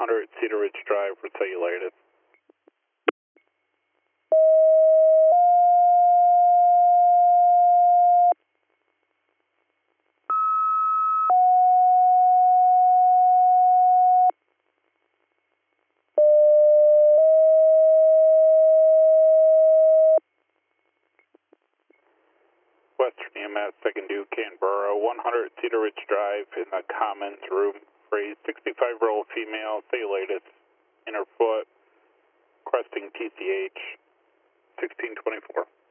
100 Cedar Ridge Drive for cellulitis. Western EMS, second due Canberra, 100 Cedar Ridge Drive in the Commons room for a 65-year-old female, cellulitis in her foot, cresting TCH, 1624.